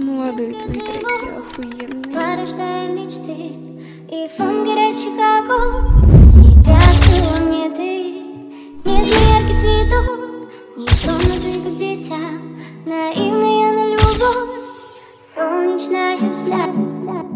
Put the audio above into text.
Молодые твои треки охуенные. Порождая мечты, и фон горячий как тебя крыла мне ты. Нежный яркий цветок, не тронутый как дитя, наивная на любовь, солнечная вся.